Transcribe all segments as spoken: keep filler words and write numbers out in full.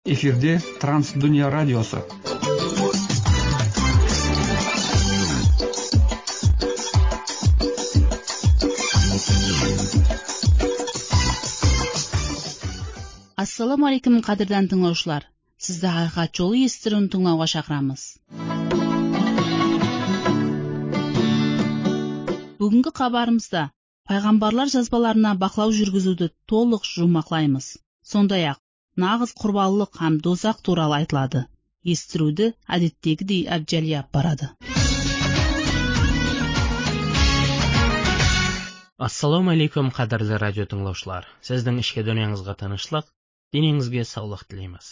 Эфирде Трансдүния радиосы. Ассаламу алейкум, қадірдан тыңлаушылар. Сізді ақиқат жолы естірін тыңлауға шақырамыз. Бүгінгі хабарымызда пайғамбарлар жазбаларына бақылау жүргізуді толық жұмақлаймыз. Сондай-ақ нағыз құрбанлық һәм дозақ туралы айтылады. Естіруді әдеттегідей Әбжәлия барады. Ассаламу алейкум, қадірлі радио тыңлаушылар. Сіздің ішкі дүниеңізге тыныштық, денеңізге саулық тілейміз.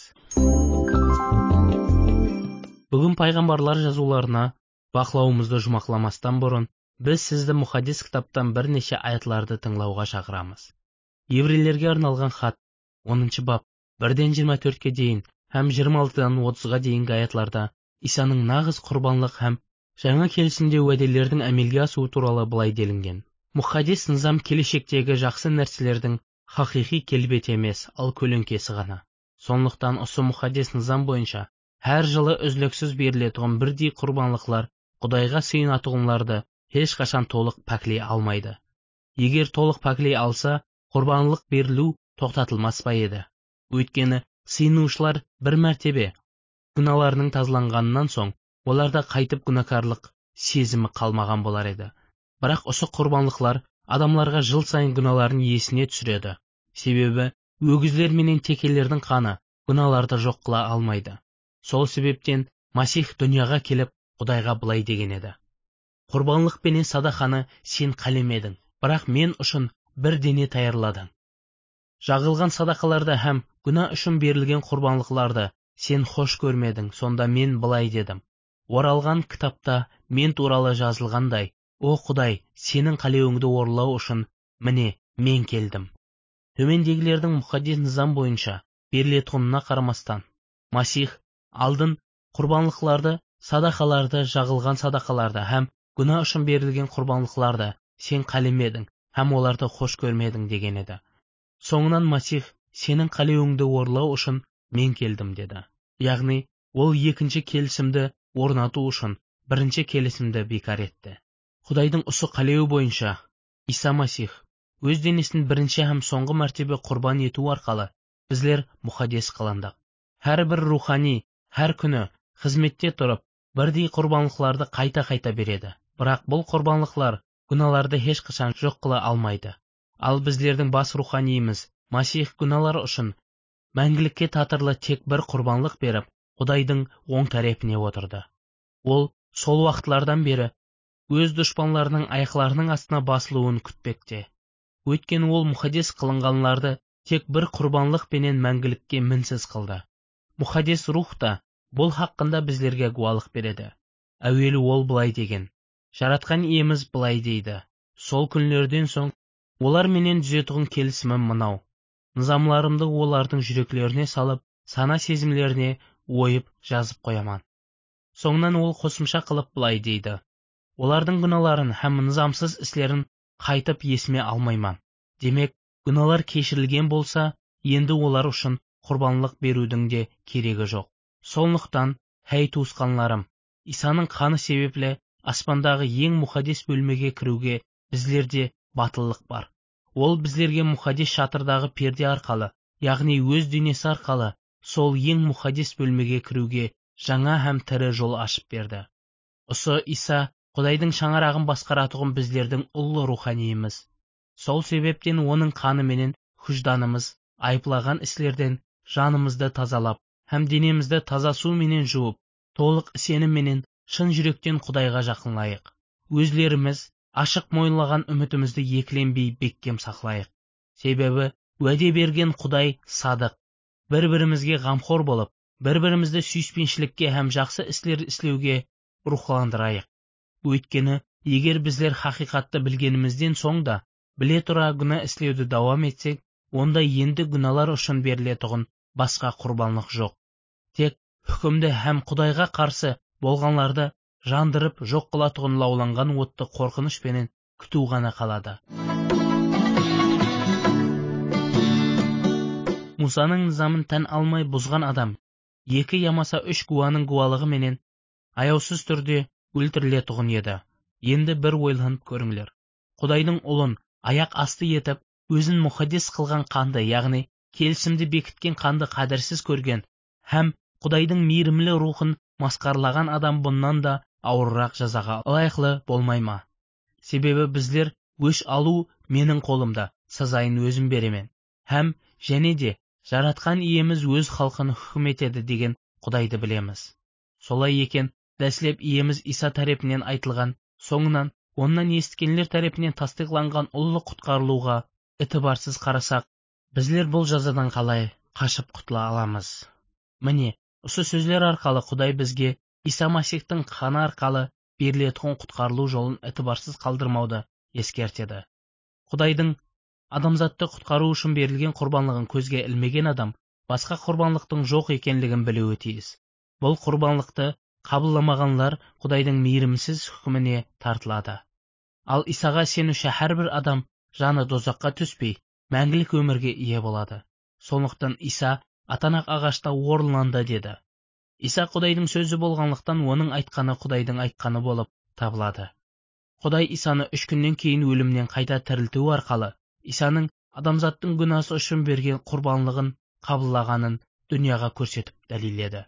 Бүгін пайғамбарлар жазуларына бақылауымызды жұмақламастан бұрын біз сізді мұхаддис кітаптан бірнеше аятларды тыңлауға шақырамыз. Еврейлерге арналған хат оныншы бап бірден жиырма төртке дейін һәм жиырма алтыдан отызға дейінгі аятларда Исаның нағыз құрбанлық һәм жаңа келісімде уәделердің әмелге асуы туралы былай делінген. Мұхаддис низам келешектегі жақсы нәрселердің хақиқи келбеті емес, ал көлеңкесі ғана. Сондықтан осы мұхаддис низам бойынша әр жылы үзліксіз берілетін бірдей құрбанлықлар Құдайға сыйынатұғымларды ешқашан толық пәклей алмайды. Егер толық пәклей алса, құрбанлық берілу тоқтатылмас па еді. Өйткені сыйынушылар бір мәртебе күнәларының тазаланғаннан соң, оларда қайтып күнәкарлық сезімі қалмаған болар еді. Бірақ осы құрбанлықлар адамларға жыл сайын күнәларын есіне түсіреді. Себебі өгіздер менен текелердің қаны күнәларды жоқ қыла алмайды. Сол себептен Масих дүнияға келіп Құдайға былай деген еді: Құрбанлық пенен садақаны сен қалемедің, бірақ мен үшін бір дене таярладың. Жағылған садақаларды һәм күнә үшін берілген құрбанлықларды сен хош көрмедің, сонда мен былай дедім: оралған кітапта мен туралы жазылғандай, о Құдай, сенің қалеуіңді орындау үшін міне мен келдім. Төмендегілердің мұхаддис низам бойынша берілетініне қарамастан, Масих алдын құрбанлықларды, садақаларды, жағылған садақаларды һәм күнә үшін берілген құрбанлықларды сен қалемедің һәм оларды хош көрмедің деген еді. Соңынан Масих сенің қалеуіңді орындау үшін мен келдім деді. Яғни ол екінші келісімді орнату үшін бірінші келісімді бекар етті. Құдайдың осы қалеуі бойынша Иса Масих өз денесін бірінші һәм соңғы мәртебе құрбан ету арқылы біздер мұхаддис қылындық. Әрбір рухани әр күні қызметте тұрып бірдей құрбанлықларды қайта-қайта береді. Бірақ бұл құрбанлықлар күнәларды ешқашан жоқ қыла алмайды. Ал біздердің бас руханиіміз Масих күнәлар үшін мәңгілікке татырлы тек бір құрбанлық беріп, Құдайдың оң тарапіне отырды. Ол сол уақытлардан бері өз дұшпанларының аяқларының астына басылуын күтпекте. Өйткені ол мұхаддис қылынғанларды тек бір құрбанлық пенен мәңгілікке мінсіз қылды. Мұхаддис рух та бұл хақында біздерге гуалық береді. Әуелі ол былай деген: жаратқан иеміз былай дейді: сол күнлерден соң олар менен түзетуін келісімім мынау: низамларымды олардың жүректеріне салып, сана сезімлеріне ойып жазып қояман. Соңынан ол қосымша қылып былай дейді: олардың күнәларын һәм низамсыз істерін қайтып есіме алмайман. Демек, күнәлар кешірілген болса, енді олар үшін құрбанлық берудің де керегі жоқ. Сондықтан, хәй туысқанларым, Исаның қаны себепле аспандағы ең мұхаддис бөлмеге кіруге біздерде батыллық бар. Ол біздерге мұхаддис шатырдағы перде арқылы, яғни өз денесі арқылы, сол ең мұхаддис бөлмеге кіруге жаңа һәм тірі жол ашып берді. Осы Иса Құдайдың шаңырағын басқаратуын біздердің ұлы руханиіміз. Сол себептен оның қаны менен хүжданымыз айыплаған істерден жанымызды тазалап, һәм денемізді таза су менен жуып, толық сенім менен шын жүректен Құдайға жақынлайық. Өзлеріміз ашық мойынлаған үмітімізді екіленбей бекем сақлайық. Себебі уәде берген Құдай садық. Бір-бірімізге ғамқор болып, бір-бірімізді сүйіспеншілікке һәм жақсы істер істеуге рухландырайық. Өйткені егер біздер хақиқатты білгенімізден соң да біле тұра күнә істеуді давам етсек, онда енді күнәлар үшін берілетұғын басқа құрбанлық жоқ. Тек хүкімді һәм Құдайға қарсы болғанларды жандырып жоқ қылатұғын лауланған отты қорқынышпенен күту ғана қалады. Мусаның низамын тән алмай бұзған адам екі ямаса үш гуаның гуалығы менен аяусыз түрде өлтірілетұғын еді. Енді бір ойланып көріңлер. Құдайдың ұлын аяқ асты етіп, өзін мұхаддис қылған қанды, яғни келісімді бекіткен қанды қадірсіз көрген, һәм Құдайдың мейірімлі рухын масқарлаған адам бұннан да ауырырақ жазаға лайықлы болмай ма? Себебі біздер өш алу менің қолымда, сазайын өзім беремен. Һәм және де жаратқан иеміз өз халқын хүкім етеді деген Құдайды білеміз. Солай екен, дәслеп иеміз Иса тарапынан айтылған, соңынан оннан естігенлер тарапынан тастиқланған ұлы құтқарылуға итибарсыз қарасақ, біздер бұл жазадан қалай қашып құтыла аламыз? Міне, осы сөздер арқалы Құдай бізге Иса Масихтың қаны арқалы берілетін құтқарылу жолын итибарсыз қалдырмауды ескертеді. Құдайдың адамзатты құтқару үшін берілген құрбанлығын көзге ілмеген адам басқа құрбанлықтың жоқ екенлігін білуі тиіс. Бұл құрбанлықты қабылдамағанлар Құдайдың мейірімсіз хүкіміне тартылады. Ал Исаға сенуші әрбір адам жаны дозаққа түспей, мәңгілік өмірге ие болады. Сондықтан Иса атанақ ағашта орыланды деді. Иса Құдайдың сөзі болғанлықтан оның айтқаны Құдайдың айтқаны болып табылады. Құдай Исаны үш күннен кейін өлімнен қайта тірілту арқалы Исаның адамзаттың күнәсі үшін берген құрбанлығын қабылдағанын дүнияға көрсетіп дәлелдеді.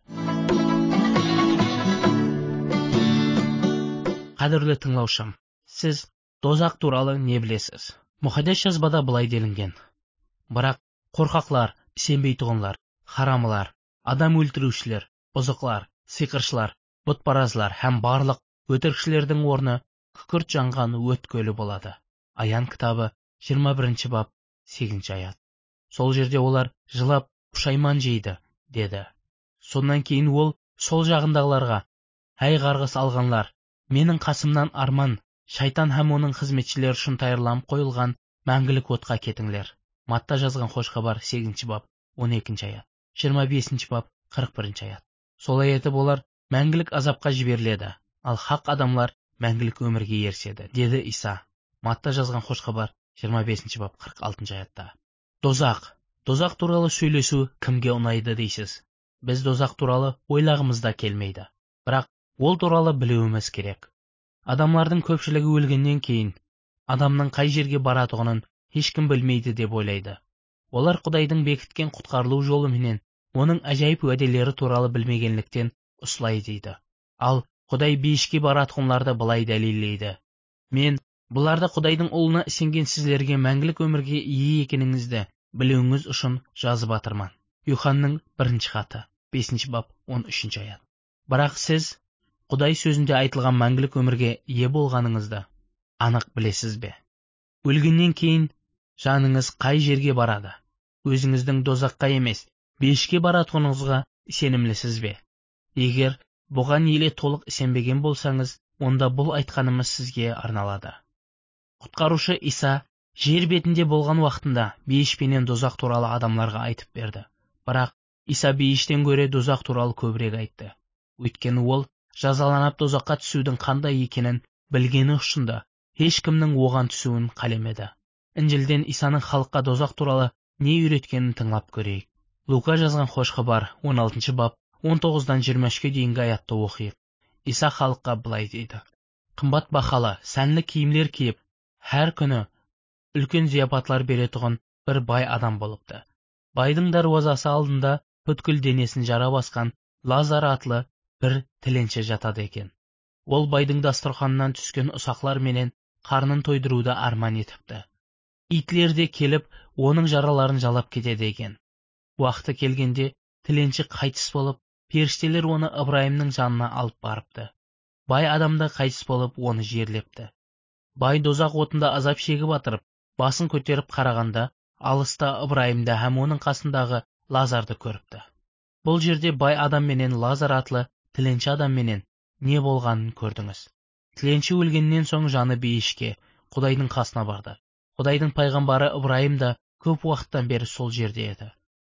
Қадірлі тыңлаушым, сіз дозақ туралы не білесіз? Мұхаддис жазбада былай делінген. Бірақ қорқақлар, сенбейтұғынлар, харамылар, адам өлтірушілер, бұзықлар, сиқыршылар, бұтпаразлар һәм барлық өтірікшілердің орны күкірт жанған өт көлі болады. Аян кітабы жиырма бірінші бап сегізінші аят. Сол жерде олар жылап пұшайман жейді, деді. Сонан кейін ол сол жағындағыларға, әй қарғыс алғанлар, менің қасымнан арман, шайтан һәм оның қызметшілері үшін тайырланып қойылған мәңгілік отқа кетіңлер. Матта жазған хош хабар сегізінші бап он екінші аят, жиырма бесінші бап қырық бірінші аят. Солай етіп олар мәңгілік азапқа жіберіледі, ал хақ адамлар мәңгілік өмірге ерседі, деді Иса. Матта жазған хош хабар жиырма бесінші бап қырық алтыншы аятта. Дозақ. Дозақ туралы сөйлесу кімге ұнайды дейсіз? Біз дозақ туралы ойлағымызда келмейді. Бірақ ол туралы білуіміз керек. Адамлардың көпшілігі өлгеннен кейін адамның қай жерге баратұғынын ешкім білмейді деп ойлайды. Олар Құдайдың бекіткен құтқарылу жолы менен оның әжайып уәделері туралы білмегенліктен ұслай дейді. Ал Құдай бейішке баратұғынларды былай дәлелдейді. Мен бұларды Құдайдың ұлына сенген сіздерге мәңгілік өмірге ие екеніңізді білуіңіз үшін жазып атырман. Юханның бірінші хаты, бесінші бап он үшінші аят. Бірақ сіз Құдай сөзінде айтылған мәңгілік өмірге ие болғаныңызды анық білесіз бе? Өлгеннен кейін жаныңыз қай жерге барады? Өзіңіздің дозаққа емес, бейішке баратұғыныңызға сенімлісіз бе? Егер бұған еле толық сенбеген болсаңыз, онда бұл айтқанымыз сізге арналады. Құтқарушы Иса жер бетінде болған уақытында бейіш пенен дозақ туралы адамларға айтып берді. Бірақ Иса бейіштен гөрі дозақ туралы көбірек айтты. Өйткені ол жазаланып дозаққа түсудің қандай екенін білгені ұшында ешкімнің оған түсуін қалемеді. Інжілден Исаның халыққа дозақ туралы не үйреткенін тыңлап көрейік. Лука жазған хош хабар он алтыншы бап он тоғыздан жиырма үшке дейінгі аятты оқиық. Иса халыққа былай дейді. Қымбат бақалы, сәнлі киімлер киіп, әр күні үлкен зияпатлар беретұғын бір бай адам болыпты. Байдың даруазасы алдында бүткіл денесін жара басқан Лазар атлы бір тіленші жатады екен. Ол байдың дастарханынан түскен ұсақлар менен қарнын тойдыруды арман етіпті. Итлер де келіп, оның жараларын жалап кетеді екен. Уақыты келгенде тіленші қайтыс болып, періштелер оны Ыбырайымның жанына алып барыпты. Бай адамда қайтыс болып, оны жерлепті. Бай дозақ отында азап шегіп атырып, басын көтеріп қарағанда, алыста Ыбырайымды һәм оның қасындағы Лазарды көріпті. Бұл жерде бай адам менен Лазар атлы тіленші адам менен не болғанын көрдіңіз. Тіленші өлгеннен соң жаны бейішке, Құдайдың қасына барды. Құдайдың пайғамбары Ыбырайым да көп уақыттан бері сол жерде еді.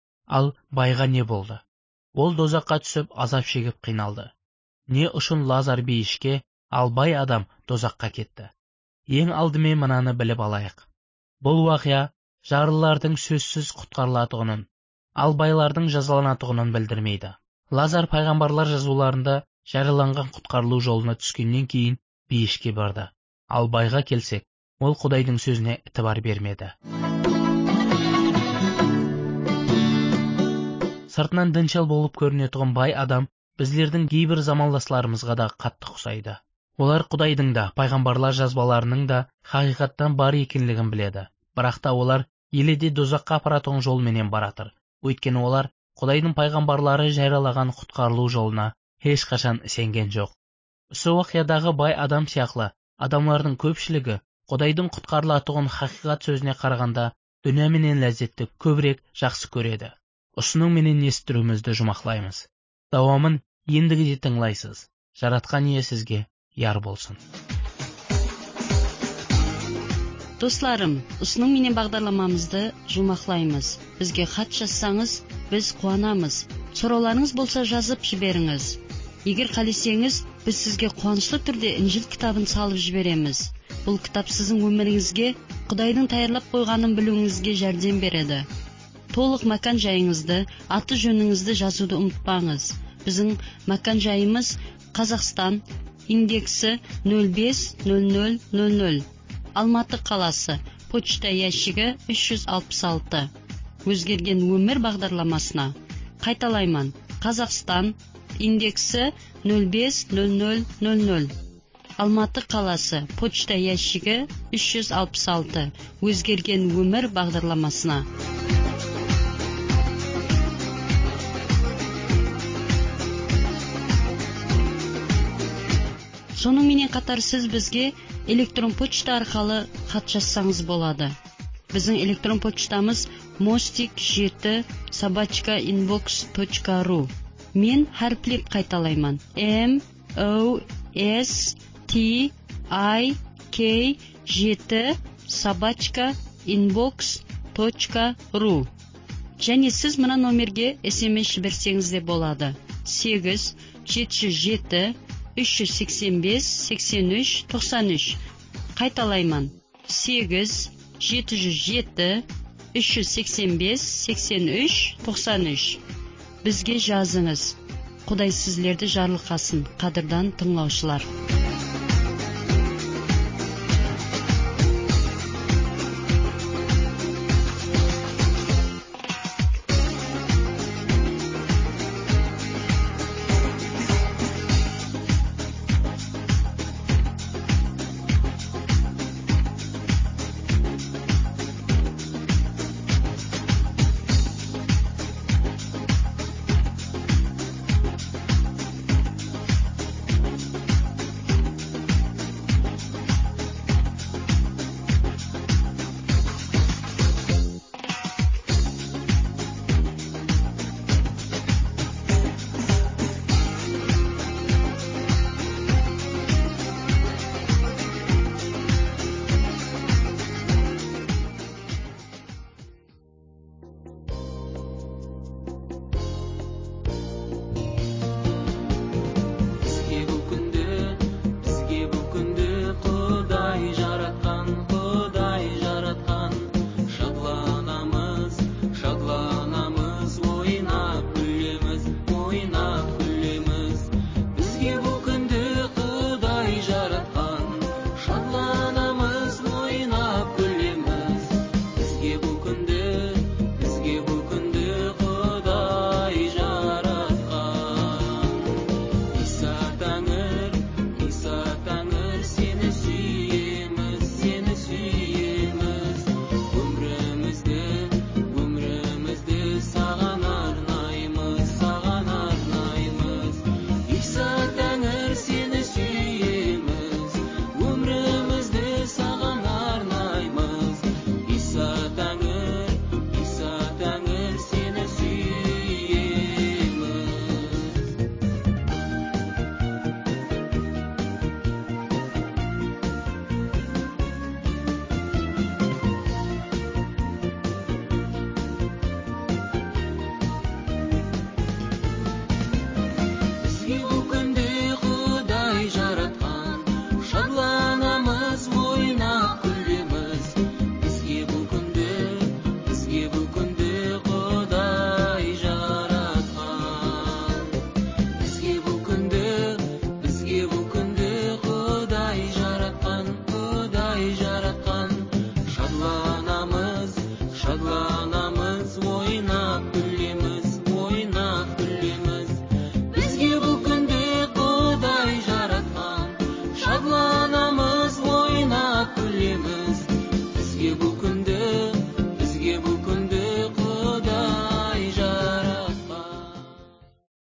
Ал байға не болды? Ол дозаққа түсіп азап шегіп қиналды. Не үшін Лазар бейішке, ал бай адам дозаққа кетті? Ең алдымен мынаны біліп алайық. Бұл уақия жарылылардың сөзсіз құтқарылатұғынын, ал байлардың жазаланатығынан білдірмейді. Лазар пайғамбарлар жазуларында жарияланған құтқарылу жолына түскеннен кейін бейішке барды. Ал байға келсек, ол Құдайдың сөзіне ітібар бермеді. Сыртынан діншіл болып көрінетұғын бай адам біздердің кейбір замандастарымызға да қатты ұқсайды. Олар Құдайдың да, пайғамбарлар жазбаларының да хақиқаттан бар екенлігін біледі. Бірақ та олар еледе дозаққа апаратығын жолменен баратыр. Өйткені олар Құдайдың пайғамбарлары жариялаған құтқарылу жолына ешқашан сенген жоқ. Осы уақиядағы бай адам сияқлы адамлардың көпшілігі Құдайдың құтқарылатығын хақиқат сөзіне қарағанда дүние менен ләззетті көбірек жақсы көреді. Осының менен естіруімізді жұмақлаймыз. Давамын ендігі тыңлайсыз. Жаратқан ие сізге яр болсын. Достарым, ұсының менен бағдарламамызды жұмақлаймыз. Бізге хат жазсаңыз, біз қуанамыз. Сұрауларыңыз болса жазып жіберіңіз. Егер қалесеңіз, біз сізге қуанышлы түрде Инжил кітабын салып жібереміз. Бұл кітап сіздің өміріңізге Құдайдың тайырлап қойғанын білуіңізге жәрдем береді. Толық мәкан жайыңызды, аты жөніңізді жазуды ұмытпаңыз. Біздің мәкан жайымыз Қазақстан, индексі нөл бес нөл нөл нөл нөл. Алматы қаласы, почта ящигі үш жүз алпыс алты. Өзгерген өмір бағдарламасына. Қайталайман. Қазақстан, индексі нөл бес нөл нөл нөл нөл. Алматы қаласы, почта ящигі үш жүз алпыс алты. Өзгерген өмір бағдарламасына. Соның менен қатар сіз бізге электрон почта арқылы хат жазсаңыз болады. Біздің электрон почтамыз мостик жеті собачка инбокс точка ру. Мен харфлеп қайталайман. M O S T I K жеті собачка инбокс точка ру. Және сіз мына номерге эс эм эс жіберсеңіз де болады. сегіз жеті жүз жеті үш жүз сексен бес сексен үш тоқсан үш. Қайталайман. сегіз жеті жүз жеті үш жүз сексен бес сексен үш тоқсан үш. Бізге жазыңыз. Құдай сізлерді жарылқасын, қадірдан тыңлаушылар.